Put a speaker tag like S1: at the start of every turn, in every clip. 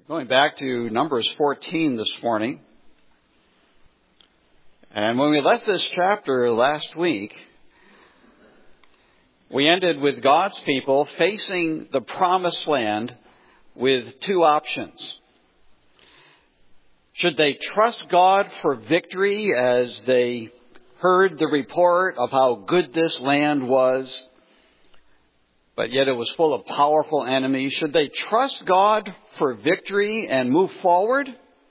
S1: Going back to Numbers 14 this morning. And when we left this chapter last week, we ended with God's people facing the promised land with two options. Should they trust God for victory as they heard the report of how good this land was, but yet it was full of powerful enemies? Should they trust God for victory and move forward?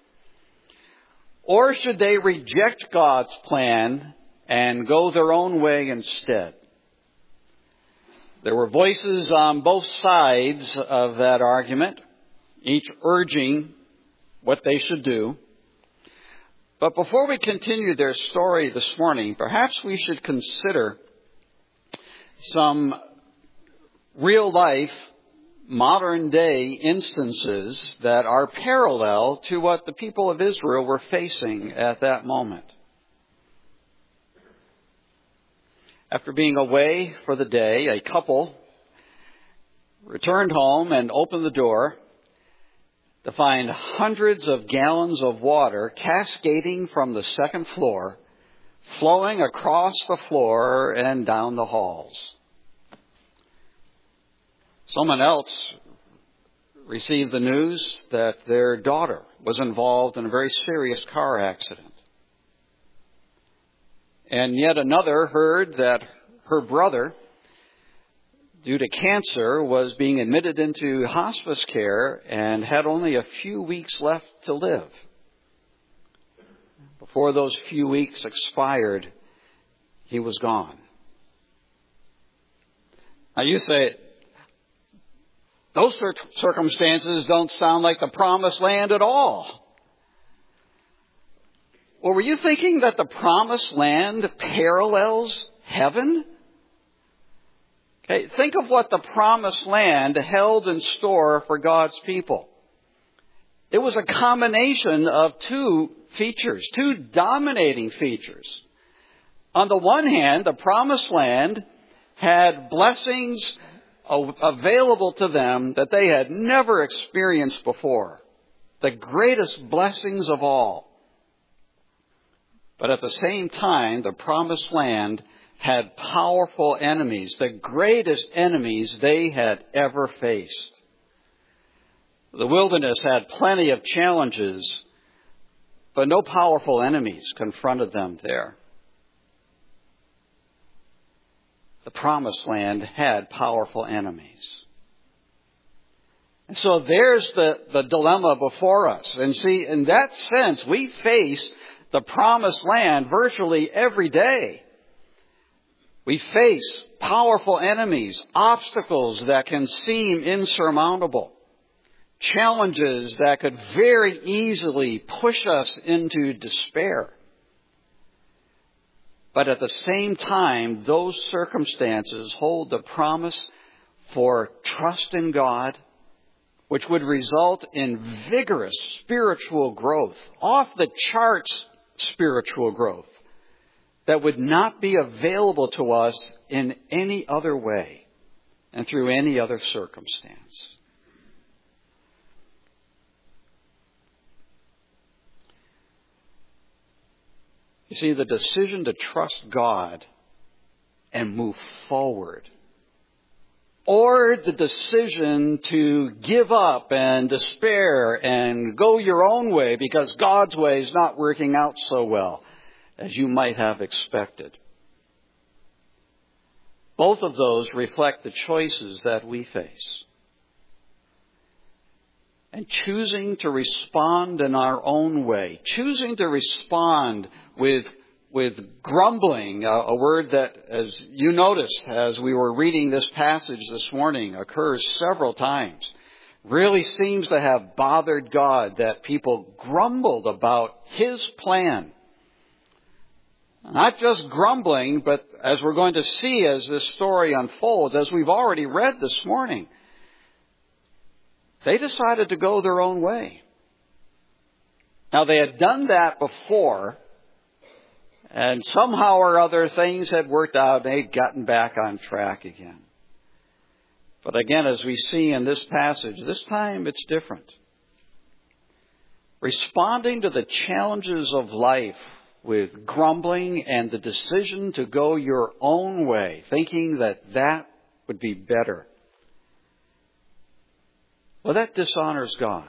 S1: Or should they reject God's plan and go their own way instead? There were voices on both sides of that argument, each urging what they should do. But before we continue their story this morning, perhaps we should consider some real-life, modern-day instances that are parallel to what the people of Israel were facing at that moment. After being away for the day, a couple returned home and opened the door to find hundreds of gallons of water cascading from the second floor, flowing across the floor and down the halls. Someone else received the news that their daughter was involved in a very serious car accident. And yet another heard that her brother, due to cancer, was being admitted into hospice care and had only a few weeks left to live. Before those few weeks expired, he was gone. Now you say, those circumstances don't sound like the promised land at all. Well, were you thinking that the promised land parallels heaven? Okay, think of what the promised land held in store for God's people. It was a combination of two features, two dominating features. On the one hand, the promised land had blessings available to them that they had never experienced before. The greatest blessings of all. But at the same time, the promised land had powerful enemies, the greatest enemies they had ever faced. The wilderness had plenty of challenges, but no powerful enemies confronted them there. The promised land had powerful enemies. And so there's the dilemma before us. And see, in that sense, we face the promised land virtually every day. We face powerful enemies, obstacles that can seem insurmountable, challenges that could very easily push us into despair. But at the same time, those circumstances hold the promise for trust in God, which would result in vigorous spiritual growth, off the charts spiritual growth, that would not be available to us in any other way and through any other circumstance. You see, the decision to trust God and move forward, or the decision to give up and despair and go your own way because God's way is not working out so well as you might have expected. Both of those reflect the choices that we face. And choosing to respond in our own way, choosing to respond with grumbling, a word that, as you noticed as we were reading this passage this morning, occurs several times, really seems to have bothered God that people grumbled about His plan. Not just grumbling, but as we're going to see as this story unfolds, as we've already read this morning, they decided to go their own way. Now, they had done that before, and somehow or other things had worked out. They'd gotten back on track again. But again, as we see in this passage, this time it's different. Responding to the challenges of life with grumbling and the decision to go your own way, thinking that that would be better. Well, that dishonors God.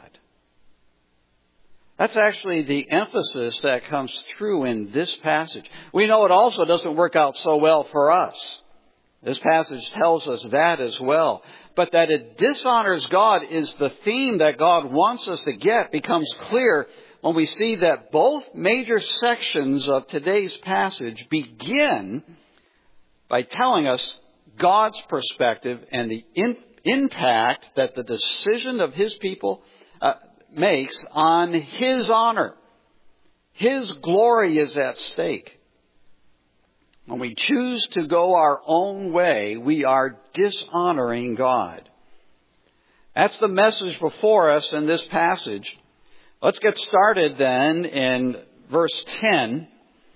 S1: That's actually the emphasis that comes through in this passage. We know it also doesn't work out so well for us. This passage tells us that as well. But that it dishonors God is the theme that God wants us to get becomes clear when we see that both major sections of today's passage begin by telling us God's perspective and the impact that the decision of His people makes on His honor. His glory is at stake. When we choose to go our own way, we are dishonoring God. That's the message before us in this passage. Let's get started then in verse 10.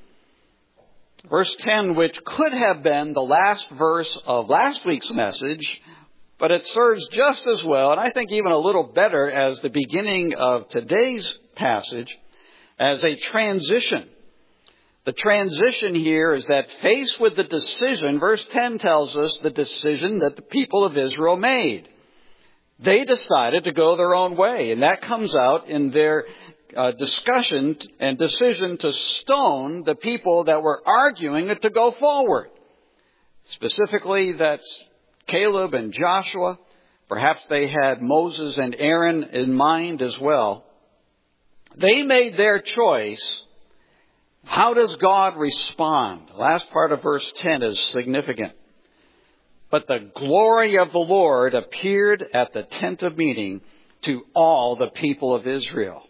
S1: Verse 10, which could have been the last verse of last week's message, but it serves just as well, and I think even a little better, as the beginning of today's passage as a transition. The transition here is that faced with the decision, verse 10 tells us the decision that the people of Israel made. They decided to go their own way, and that comes out in their discussion and decision to stone the people that were arguing to go forward. Specifically, that's Caleb and Joshua. Perhaps they had Moses and Aaron in mind as well. They made their choice. How does God respond? The last part of verse 10 is significant. But the glory of the Lord appeared at the tent of meeting to all the people of Israel.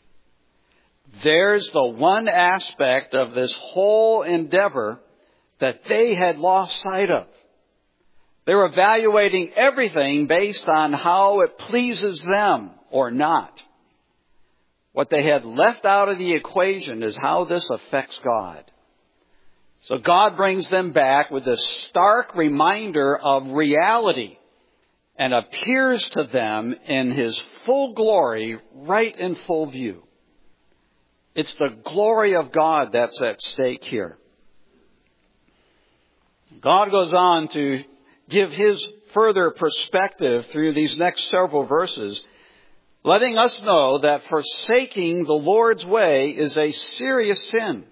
S1: There's the one aspect of this whole endeavor that they had lost sight of. They're evaluating everything based on how it pleases them or not. What they had left out of the equation is how this affects God. So God brings them back with a stark reminder of reality and appears to them in His full glory right in full view. It's the glory of God that's at stake here. God goes on to give His further perspective through these next several verses, letting us know that forsaking the Lord's way is a serious sin.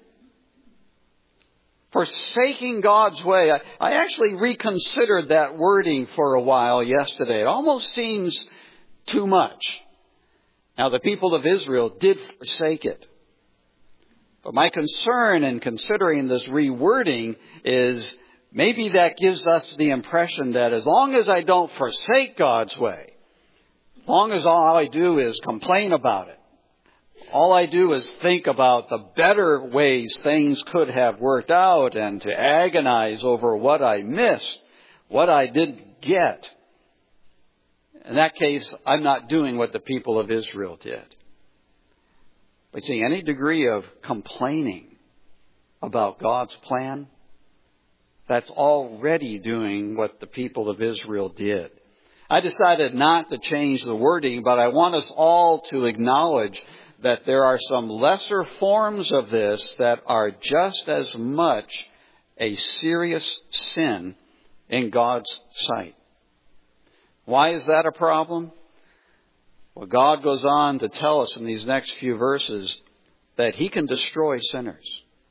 S1: Forsaking God's way. I actually reconsidered that wording for a while yesterday. It almost seems too much. Now, the people of Israel did forsake it. But my concern in considering this rewording is maybe that gives us the impression that as long as I don't forsake God's way, as long as all I do is complain about it, all I do is think about the better ways things could have worked out and to agonize over what I missed, what I didn't get. In that case, I'm not doing what the people of Israel did. But see, any degree of complaining about God's plan, that's already doing what the people of Israel did. I decided not to change the wording, but I want us all to acknowledge that there are some lesser forms of this that are just as much a serious sin in God's sight. Why is that a problem? Well, God goes on to tell us in these next few verses that He can destroy sinners.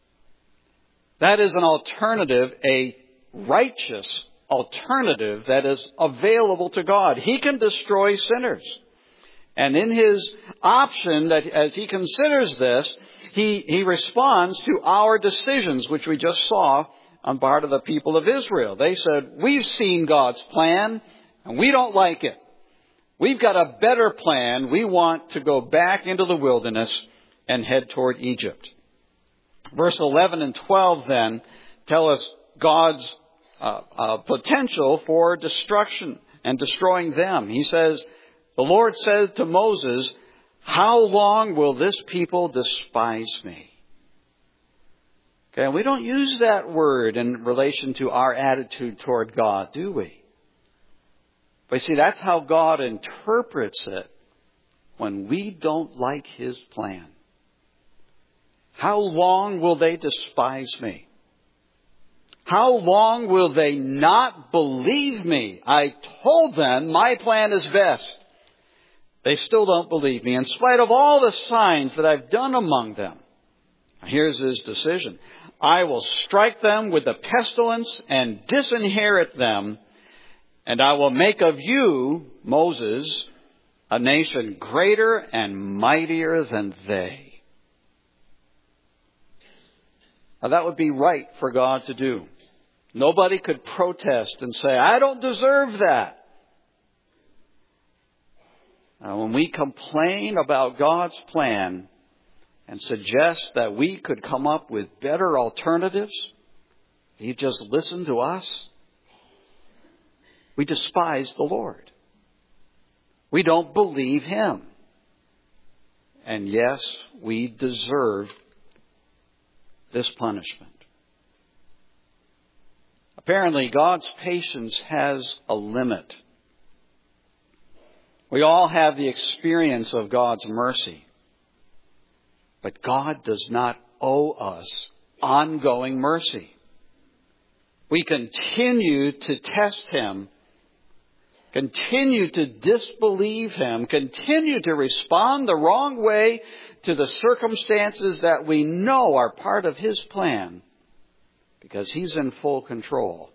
S1: That is an alternative, a righteous alternative that is available to God. He can destroy sinners. And in His option, that as He considers this, He responds to our decisions, which we just saw on part of the people of Israel. They said, we've seen God's plan, and we don't like it. We've got a better plan. We want to go back into the wilderness and head toward Egypt. Verse 11 and 12 then tell us God's potential for destruction and destroying them. He says, the Lord said to Moses, how long will this people despise me? Okay, and we don't use that word in relation to our attitude toward God, do we? But see, that's how God interprets it when we don't like His plan? How long will they despise me? How long will they not believe me? I told them my plan is best. They still don't believe me, in spite of all the signs that I've done among them. Here's His decision. I will strike them with the pestilence and disinherit them, and I will make of you, Moses, a nation greater and mightier than they. Now that would be right for God to do. Nobody could protest and say, I don't deserve that. Now, when we complain about God's plan and suggest that we could come up with better alternatives, He just listened to us, we despise the Lord. We don't believe Him. And yes, we deserve this punishment. Apparently, God's patience has a limit. We all have the experience of God's mercy. But God does not owe us ongoing mercy. We continue to test Him, continue to disbelieve Him, continue to respond the wrong way to the circumstances that we know are part of His plan, because He's in full control.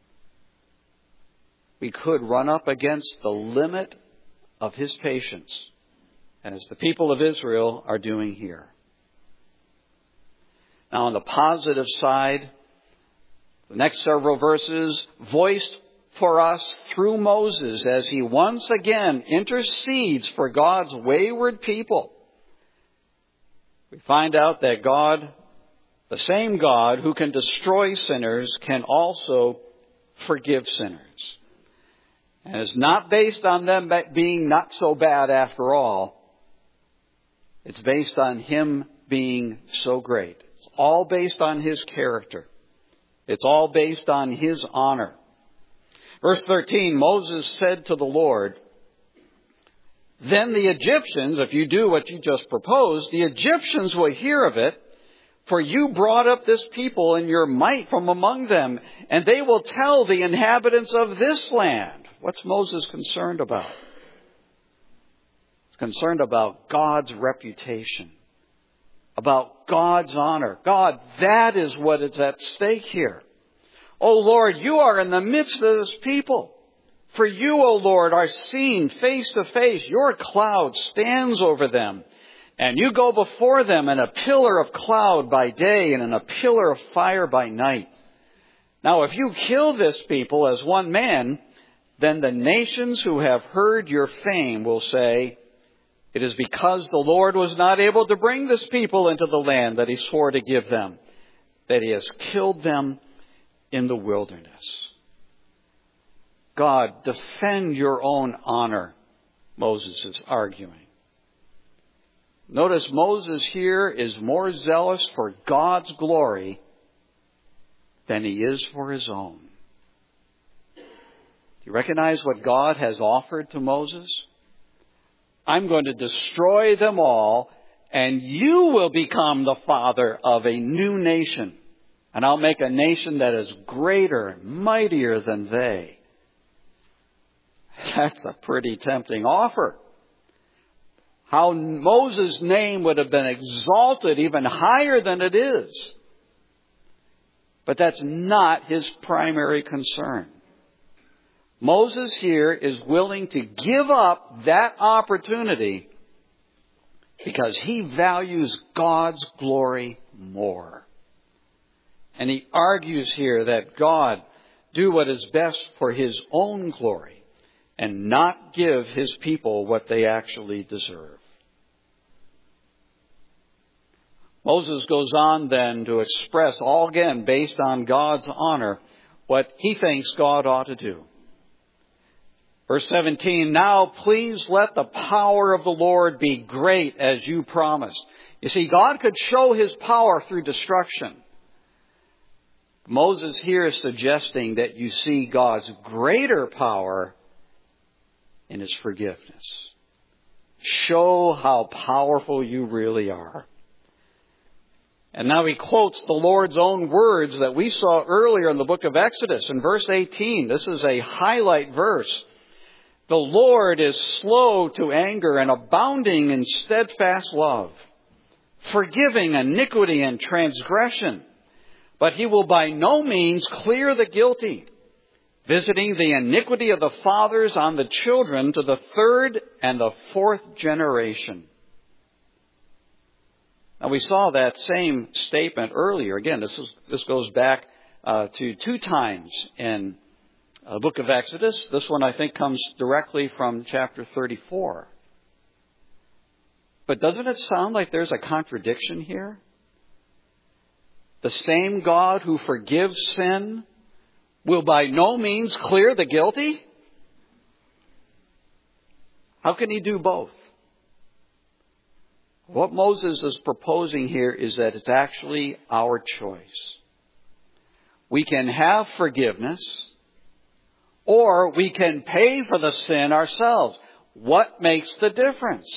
S1: We could run up against the limit of His patience, as the people of Israel are doing here. Now, on the positive side, the next several verses voiced for us through Moses as he once again intercedes for God's wayward people. We find out that God, the same God who can destroy sinners, can also forgive sinners. And it's not based on them being not so bad after all. It's based on Him being so great. It's all based on His character. It's all based on His honor. Verse 13, Moses said to the Lord, then the Egyptians, if you do what you just proposed, the Egyptians will hear of it, for you brought up this people in your might from among them, and they will tell the inhabitants of this land. What's Moses concerned about? He's concerned about God's reputation, about God's honor. God, that is what is at stake here. Oh Lord, you are in the midst of this people. For you, O Lord, are seen face to face. Your cloud stands over them. And you go before them in a pillar of cloud by day and in a pillar of fire by night. Now, if you kill this people as one man, then the nations who have heard your fame will say, it is because the Lord was not able to bring this people into the land that He swore to give them, that He has killed them in the wilderness. God, defend your own honor, Moses is arguing. Notice Moses here is more zealous for God's glory than he is for his own. Do you recognize what God has offered to Moses? I'm going to destroy them all, and you will become the father of a new nation. And I'll make a nation that is greater and mightier than they. That's a pretty tempting offer. How Moses' name would have been exalted even higher than it is. But that's not his primary concern. Moses here is willing to give up that opportunity because he values God's glory more. And he argues here that God do what is best for His own glory and not give His people what they actually deserve. Moses goes on then to express, all again based on God's honor, what he thinks God ought to do. Verse 17, now please let the power of the Lord be great as you promised. You see, God could show His power through destruction. Moses here is suggesting that you see God's greater power in His forgiveness. show how powerful you really are. And now he quotes the Lord's own words that we saw earlier in the book of Exodus in verse 18. This is a highlight verse. The Lord is slow to anger and abounding in steadfast love, forgiving iniquity and transgression, but he will by no means clear the guilty, visiting the iniquity of the fathers on the children to the third and the fourth generation. Now we saw that same statement earlier. Again, this goes back to 2 times in the book of Exodus. This one I think comes directly from chapter 34. But doesn't it sound like there's a contradiction here? The same God who forgives sin will by no means clear the guilty? How can he do both? What Moses is proposing here is that it's actually our choice. We can have forgiveness, or we can pay for the sin ourselves. What makes the difference?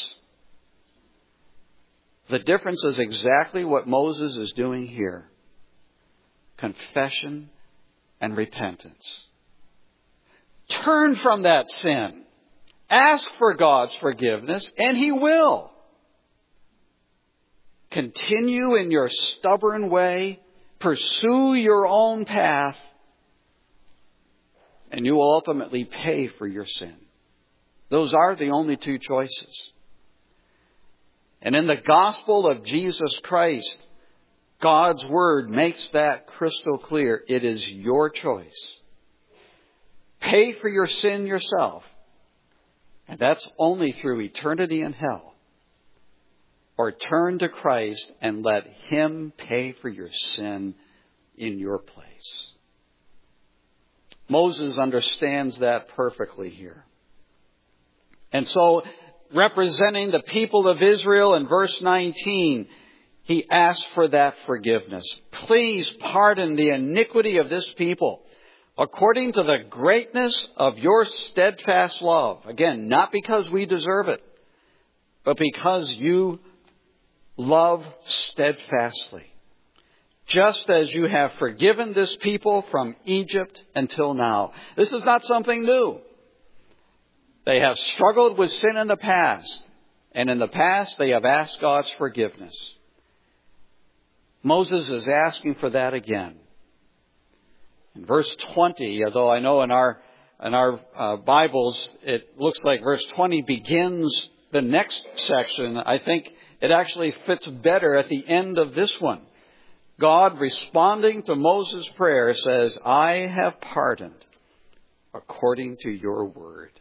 S1: The difference is exactly what Moses is doing here. Confession and repentance. Turn from that sin. Ask for God's forgiveness, and he will. Continue in your stubborn way. Pursue your own path. And you will ultimately pay for your sin. Those are the only 2 choices. And in the gospel of Jesus Christ, God's Word makes that crystal clear. It is your choice. Pay for your sin yourself. And that's only through eternity in hell. Or turn to Christ and let him pay for your sin in your place. Moses understands that perfectly here. And so, representing the people of Israel in verse 19, he asks for that forgiveness. Please pardon the iniquity of this people according to the greatness of your steadfast love. Again, not because we deserve it, but because you love steadfastly, just as you have forgiven this people from Egypt until now. This is not something new. They have struggled with sin in the past, and in the past they have asked God's forgiveness. Moses is asking for that again. In verse 20, although I know in our Bibles it looks like verse 20 begins the next section, I think it actually fits better at the end of this one. God, responding to Moses' prayer, says, I have pardoned according to your word.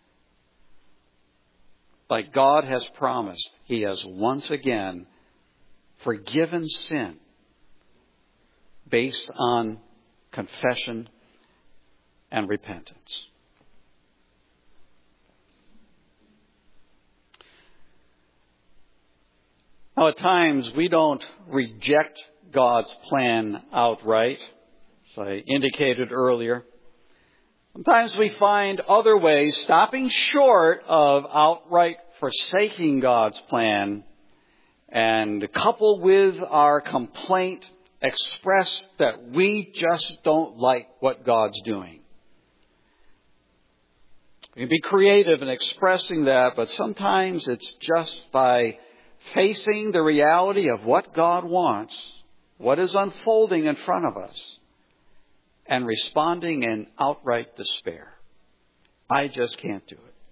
S1: Like God has promised, he has once again forgiven sin based on confession and repentance. Now, at times, we don't reject God's plan outright, as I indicated earlier. Sometimes we find other ways, stopping short of outright forsaking God's plan, and coupled with our complaint, express that we just don't like what God's doing. We can be creative in expressing that, but sometimes it's just by facing the reality of what God wants, what is unfolding in front of us, and responding in outright despair. I just can't do it.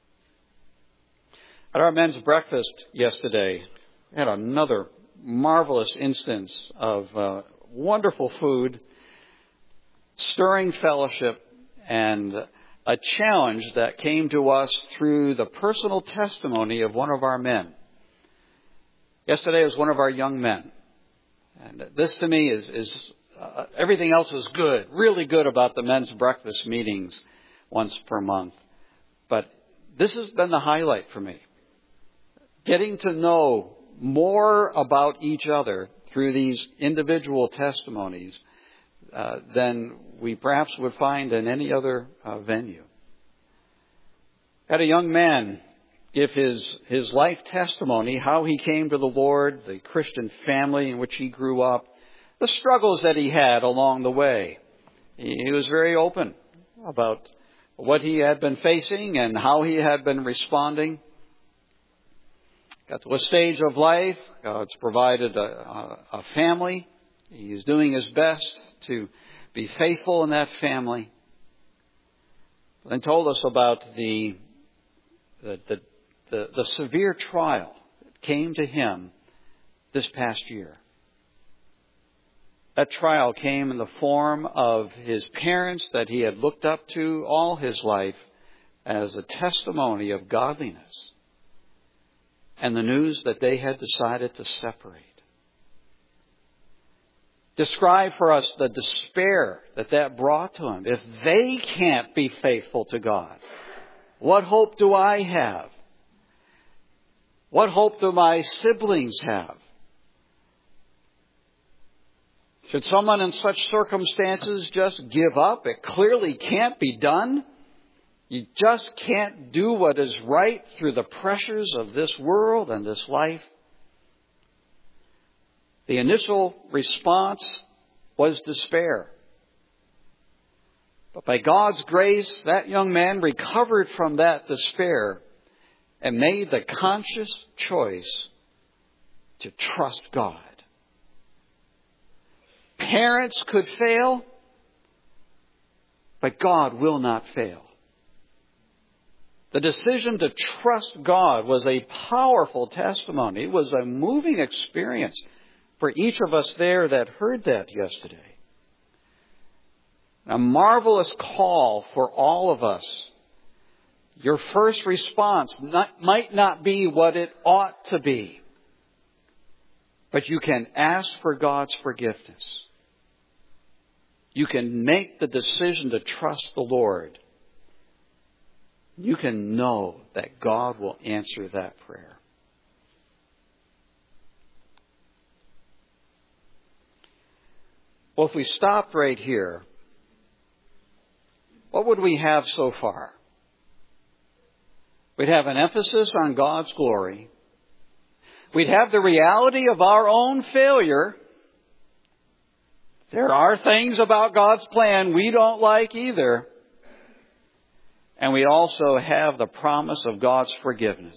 S1: At our men's breakfast yesterday, we had another marvelous instance of wonderful food, stirring fellowship, and a challenge that came to us through the personal testimony of one of our men. Yesterday was one of our young men. And this to me is everything else is good, really good about the men's breakfast meetings once per month. But this has been the highlight for me. Getting to know more about each other through these individual testimonies than we perhaps would find in any other venue. I had a young man give his life testimony, how he came to the Lord, the Christian family in which he grew up, the struggles that he had along the way. He was very open about what he had been facing and how he had been responding. Got to a stage of life, God's provided a family. He's doing his best to be faithful in that family. Then told us about the severe trial that came to him this past year. That trial came in the form of his parents that he had looked up to all his life as a testimony of godliness, and the news that they had decided to separate. Describe for us the despair that brought to him. If they can't be faithful to God, what hope do I have? What hope do my siblings have? Should someone in such circumstances just give up? It clearly can't be done. You just can't do what is right through the pressures of this world and this life. The initial response was despair. But by God's grace, that young man recovered from that despair and made the conscious choice to trust God. Parents could fail, but God will not fail. The decision to trust God was a powerful testimony. It was a moving experience for each of us there that heard that yesterday. A marvelous call for all of us. Your first response might not be what it ought to be, but you can ask for God's forgiveness. You can make the decision to trust the Lord. You can know that God will answer that prayer. Well, if we stopped right here, what would we have so far? We'd have an emphasis on God's glory. We'd have the reality of our own failure. There are things about God's plan we don't like either. And we also have the promise of God's forgiveness.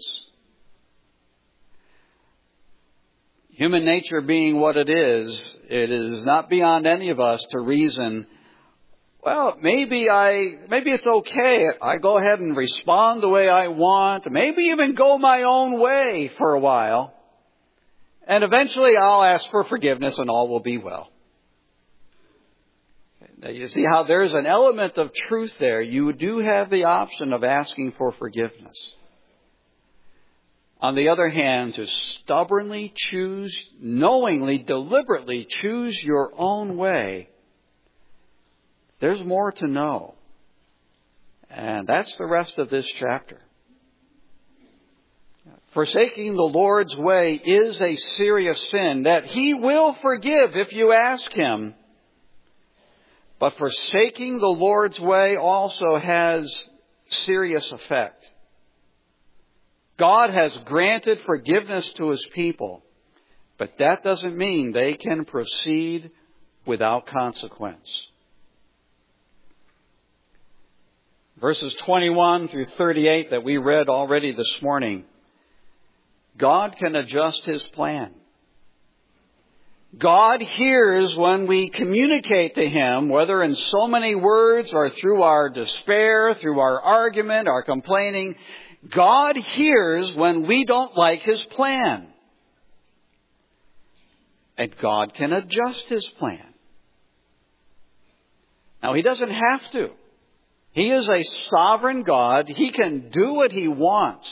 S1: Human nature being what it is not beyond any of us to reason, well, maybe it's okay. I go ahead and respond the way I want. Maybe even go my own way for a while. And eventually I'll ask for forgiveness and all will be well. Now you see how there's an element of truth there. You do have the option of asking for forgiveness. On the other hand, to stubbornly choose, knowingly, deliberately choose your own way, there's more to know. And that's the rest of this chapter. Forsaking the Lord's way is a serious sin that He will forgive if you ask Him. But forsaking the Lord's way also has serious effect. God has granted forgiveness to His people, but that doesn't mean they can proceed without consequence. Verses 21 through 38 that we read already this morning, God can adjust His plan. God hears when we communicate to Him, whether in so many words or through our despair, through our argument, our complaining. God hears when we don't like His plan. And God can adjust His plan. Now, He doesn't have to. He is a sovereign God. He can do what He wants.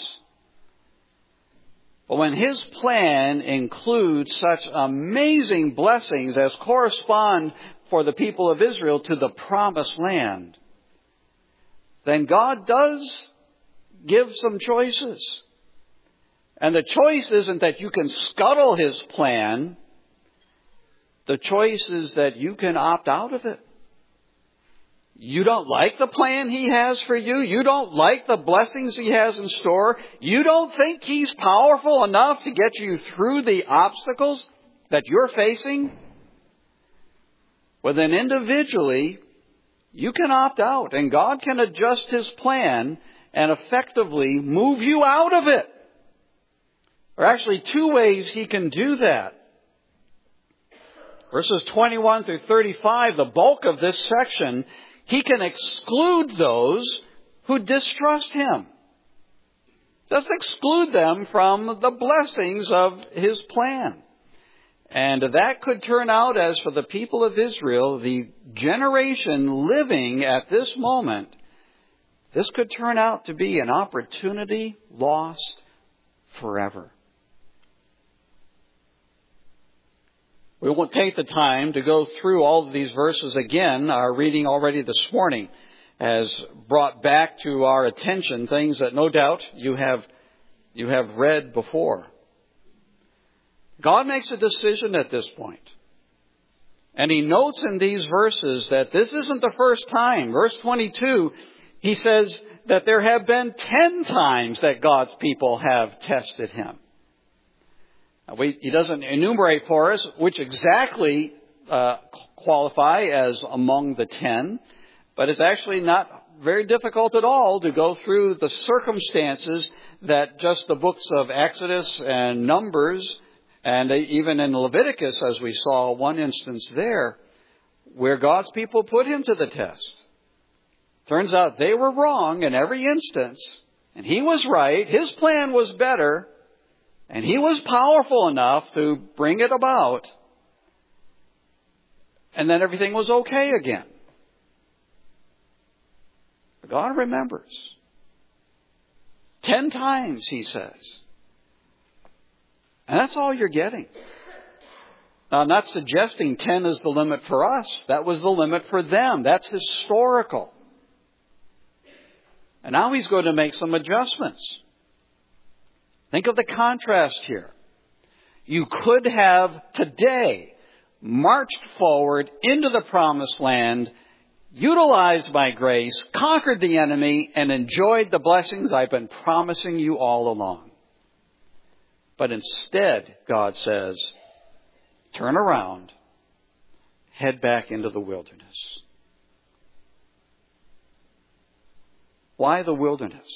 S1: But when His plan includes such amazing blessings as correspond for the people of Israel to the promised land, then God does give some choices. And the choice isn't that you can scuttle His plan. The choice is that you can opt out of it. You don't like the plan He has for you? You don't like the blessings He has in store? You don't think He's powerful enough to get you through the obstacles that you're facing? Well, then individually, you can opt out, and God can adjust His plan and effectively move you out of it. There are actually two ways He can do that. Verses 21 through 35, the bulk of this section, He can exclude those who distrust Him. Just exclude them from the blessings of His plan. And that could turn out, as for the people of Israel, the generation living at this moment, this could turn out to be an opportunity lost forever. We won't take the time to go through all of these verses again. Our reading already this morning has brought back to our attention things that no doubt you have read before. God makes a decision at this point. And He notes in these verses that this isn't the first time. Verse 22, He says that there have been 10 times that God's people have tested Him. He doesn't enumerate for us which exactly qualify as among the 10, but it's actually not very difficult at all to go through the circumstances that just the books of Exodus and Numbers, and even in Leviticus, as we saw one instance there, where God's people put Him to the test. Turns out they were wrong in every instance, and He was right. His plan was better. And He was powerful enough to bring it about. And then everything was okay again. But God remembers. 10 times, He says. And that's all you're getting. Now, I'm not suggesting 10 is the limit for us. That was the limit for them. That's historical. And now He's going to make some adjustments. Think of the contrast here. You could have today marched forward into the promised land, utilized my grace, conquered the enemy, and enjoyed the blessings I've been promising you all along. But instead, God says, turn around, head back into the wilderness. Why the wilderness?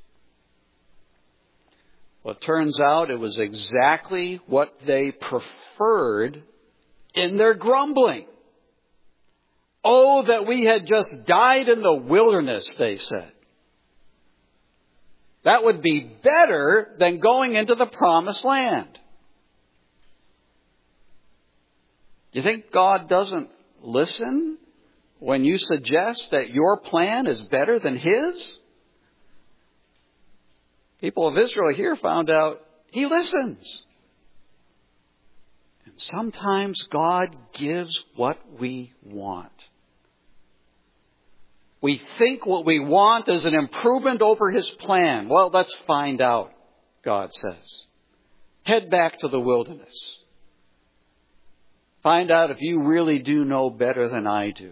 S1: Well, it turns out it was exactly what they preferred in their grumbling. Oh, that we had just died in the wilderness, they said. That would be better than going into the promised land. You think God doesn't listen when you suggest that your plan is better than His? People of Israel here found out He listens. And sometimes God gives what we want. We think what we want is an improvement over His plan. Well, let's find out, God says. Head back to the wilderness. Find out if you really do know better than I do.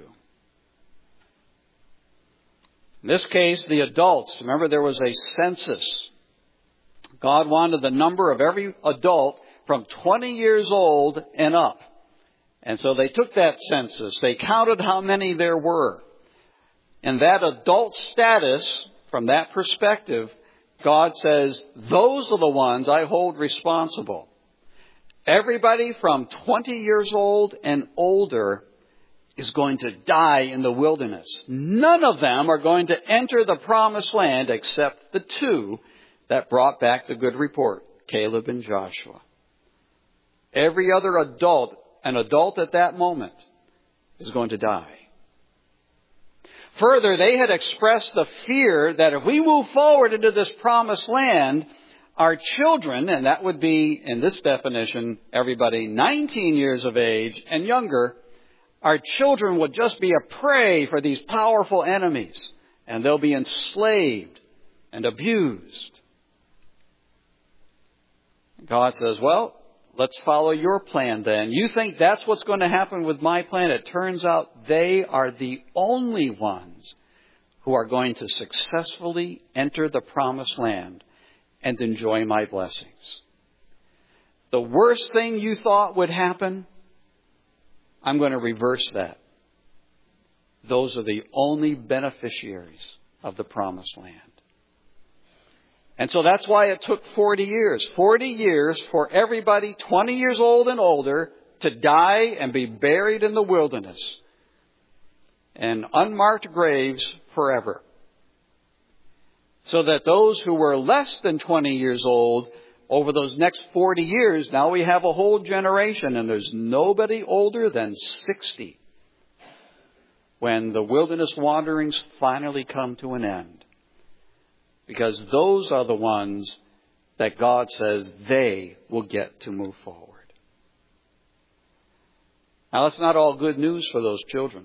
S1: In this case, the adults. Remember, there was a census. God wanted the number of every adult from 20 years old and up. And so they took that census. They counted how many there were. And that adult status, from that perspective, God says, those are the ones I hold responsible. Everybody from 20 years old and older is going to die in the wilderness. None of them are going to enter the promised land except the 2 that brought back the good report, Caleb and Joshua. Every other adult, an adult at that moment, is going to die. Further, they had expressed the fear that if we move forward into this promised land, our children, and that would be, in this definition, everybody 19 years of age and younger, our children would just be a prey for these powerful enemies, and they'll be enslaved and abused. God says, well, let's follow your plan then. You think that's what's going to happen with my plan? It turns out they are the only ones who are going to successfully enter the promised land and enjoy my blessings. The worst thing you thought would happen, I'm going to reverse that. Those are the only beneficiaries of the promised land. And so that's why it took 40 years. 40 years for everybody 20 years old and older to die and be buried in the wilderness. And unmarked graves forever. So that those who were less than 20 years old, over those next 40 years, now we have a whole generation, and there's nobody older than 60 when the wilderness wanderings finally come to an end. Because those are the ones that God says they will get to move forward. Now, that's not all good news for those children.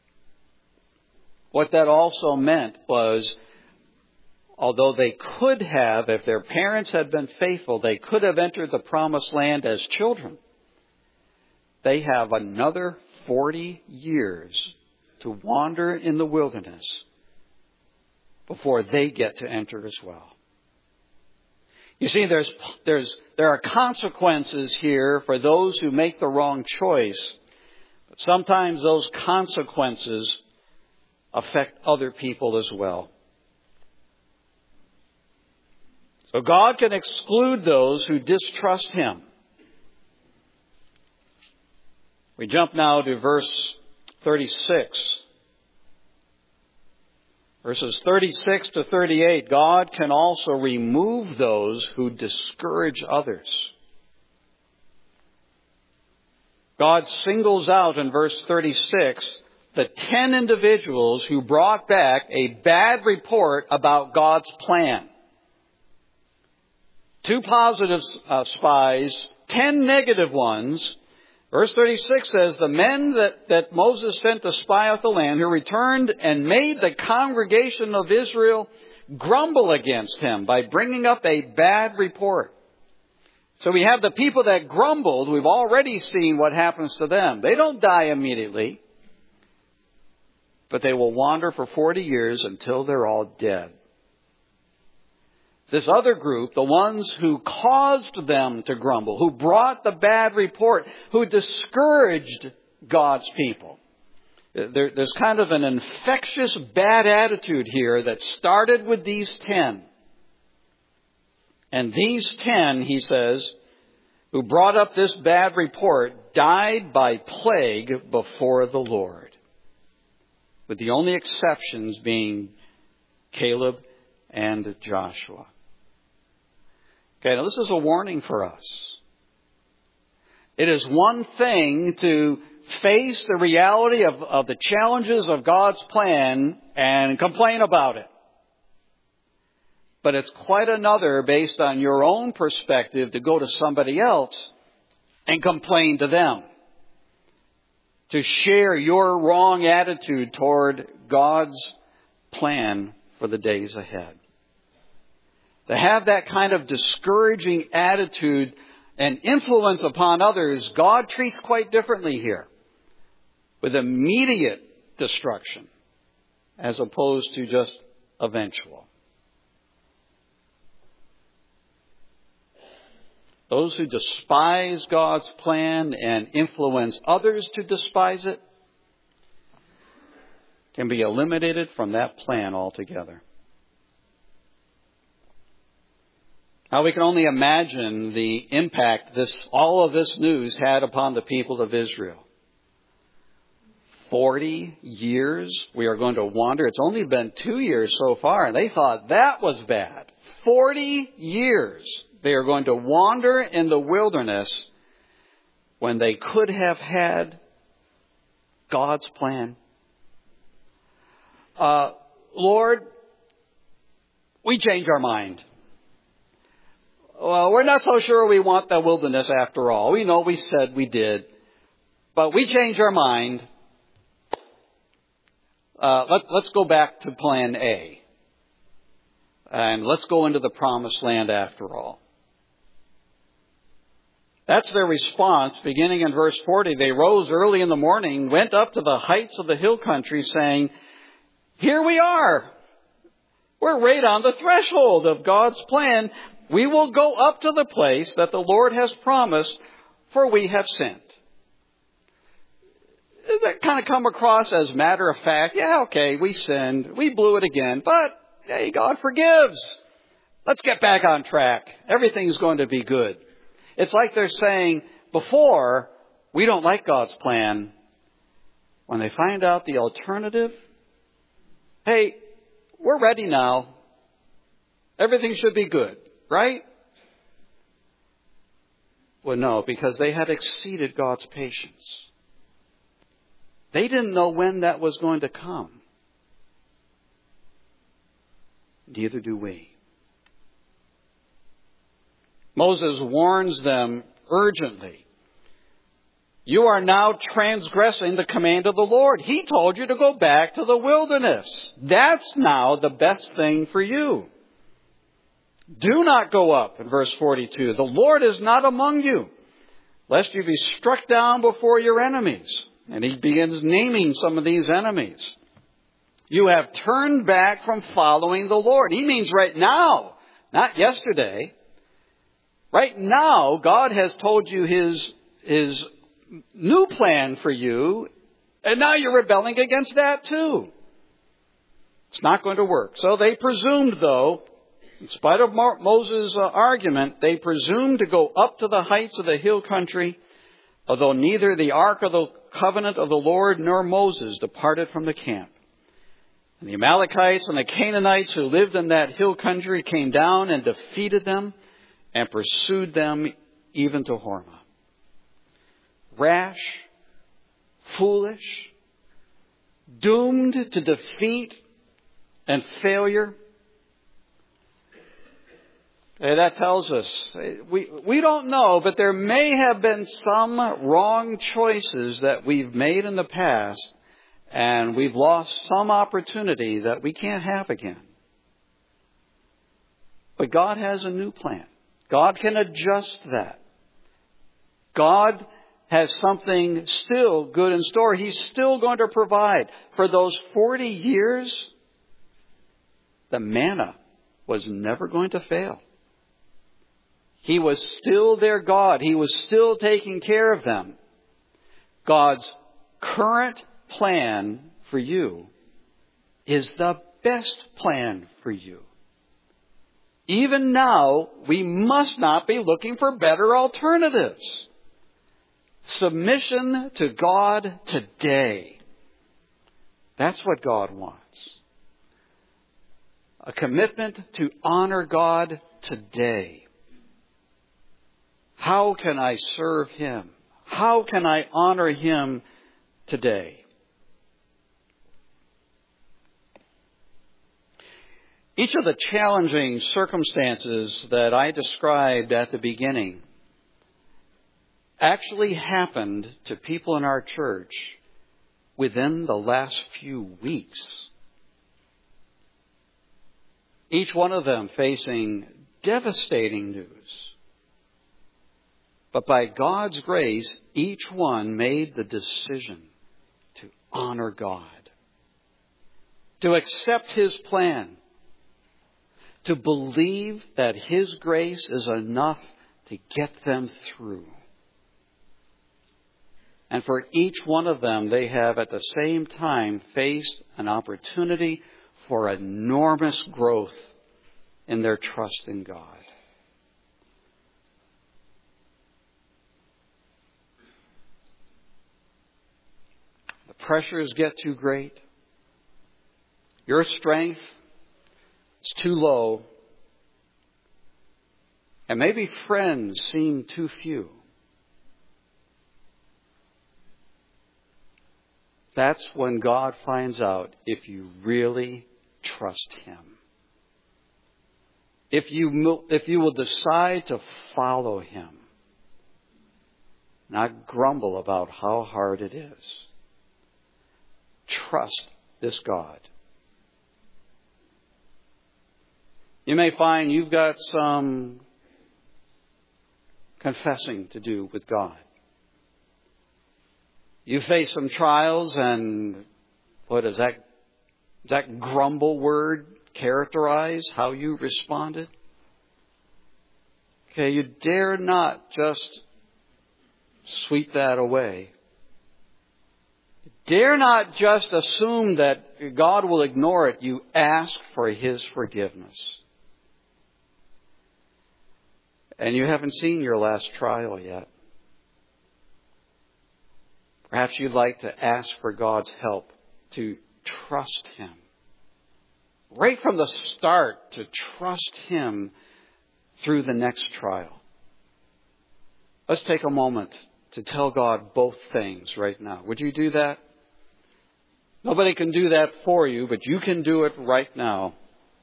S1: What that also meant was, although they could have, if their parents had been faithful, they could have entered the promised land as children. They have another 40 years to wander in the wilderness before they get to enter as well. You see, there are consequences here for those who make the wrong choice. But sometimes those consequences affect other people as well. So God can exclude those who distrust Him. We jump now to verse 36. Verses 36 to 38, God can also remove those who discourage others. God singles out in verse 36 the 10 individuals who brought back a bad report about God's plan. 2 positive spies, 10 negative ones. Verse 36 says, the men that Moses sent to spy out the land, who returned and made the congregation of Israel grumble against him by bringing up a bad report. So we have the people that grumbled. We've already seen what happens to them. They don't die immediately, but they will wander for 40 years until they're all dead. This other group, the ones who caused them to grumble, who brought the bad report, who discouraged God's people. There's kind of an infectious bad attitude here that started with these 10. And these 10, he says, who brought up this bad report, died by plague before the Lord. With the only exceptions being Caleb and Joshua. Okay, now this is a warning for us. It is one thing to face the reality of the challenges of God's plan and complain about it. But it's quite another, based on your own perspective, to go to somebody else and complain to them. To share your wrong attitude toward God's plan for the days ahead. To have that kind of discouraging attitude and influence upon others, God treats quite differently here. With immediate destruction, as opposed to just eventual. Those who despise God's plan and influence others to despise it can be eliminated from that plan altogether. Now we can only imagine the impact all of this news had upon the people of Israel. 40 years we are going to wander. It's only been 2 years so far, and they thought that was bad. 40 years they are going to wander in the wilderness when they could have had God's plan. Lord, we change our mind. Well, we're not so sure we want the wilderness after all. We know we said we did. But we changed our mind. Let's go back to plan A. And let's go into the promised land after all. That's their response. Beginning in verse 40, they rose early in the morning, went up to the heights of the hill country, saying, "Here we are. We're right on the threshold of God's plan. We will go up to the place that the Lord has promised, for we have sinned." That kind of come across as matter of fact. Yeah, okay, we sinned. We blew it again. But, hey, God forgives. Let's get back on track. Everything's going to be good. It's like they're saying, before, we don't like God's plan. When they find out the alternative, hey, we're ready now. Everything should be good, right? Well, no, because they had exceeded God's patience. They didn't know when that was going to come. Neither do we. Moses warns them urgently. You are now transgressing the command of the Lord. He told you to go back to the wilderness. That's now the best thing for you. Do not go up, in verse 42. The Lord is not among you, lest you be struck down before your enemies. And he begins naming some of these enemies. You have turned back from following the Lord. He means right now, not yesterday. Right now, God has told you His new plan for you, and now you're rebelling against that too. It's not going to work. So they presumed, though, in spite of Moses' argument, they presumed to go up to the heights of the hill country, although neither the ark of the covenant of the Lord nor Moses departed from the camp. And the Amalekites and the Canaanites who lived in that hill country came down and defeated them and pursued them even to Hormah. Rash, foolish, doomed to defeat and failure. That tells us, we don't know, but there may have been some wrong choices that we've made in the past, and we've lost some opportunity that we can't have again. But God has a new plan. God can adjust that. God has something still good in store. He's still going to provide. For those 40 years, the manna was never going to fail. He was still their God. He was still taking care of them. God's current plan for you is the best plan for you. Even now, we must not be looking for better alternatives. Submission to God today. That's what God wants. A commitment to honor God today. How can I serve Him? How can I honor Him today? Each of the challenging circumstances that I described at the beginning actually happened to people in our church within the last few weeks. Each one of them facing devastating news. But by God's grace, each one made the decision to honor God, to accept His plan, to believe that His grace is enough to get them through. And for each one of them, they have at the same time faced an opportunity for enormous growth in their trust in God. The pressures get too great. Your strength is too low. And maybe friends seem too few. That's when God finds out if you really trust Him. If you will decide to follow Him, not grumble about how hard it is. Trust this God. You may find you've got some confessing to do with God. You face some trials, and what does that grumble word characterize how you responded? Okay, you dare not just sweep that away. Dare not just assume that God will ignore it. You ask for His forgiveness. And you haven't seen your last trial yet. Perhaps you'd like to ask for God's help to trust Him. Right from the start, to trust Him through the next trial. Let's take a moment to tell God both things right now. Would you do that? Nobody can do that for you, but you can do it right now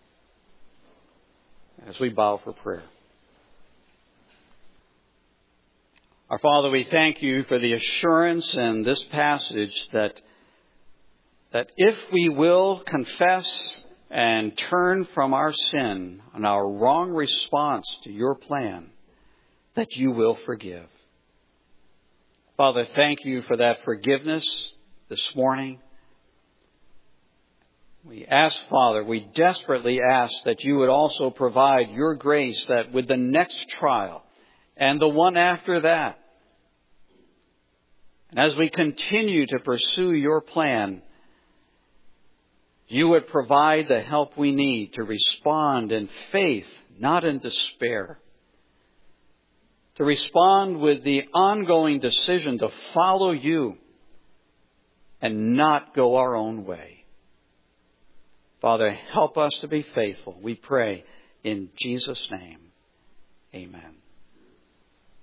S1: as we bow for prayer. Our Father, we thank You for the assurance in this passage that if we will confess and turn from our sin and our wrong response to Your plan, that You will forgive. Father, thank You for that forgiveness this morning. We ask, Father, we desperately ask that You would also provide Your grace that with the next trial and the one after that, and as we continue to pursue Your plan, You would provide the help we need to respond in faith, not in despair. To respond with the ongoing decision to follow You and not go our own way. Father, help us to be faithful. We pray in Jesus' name. Amen.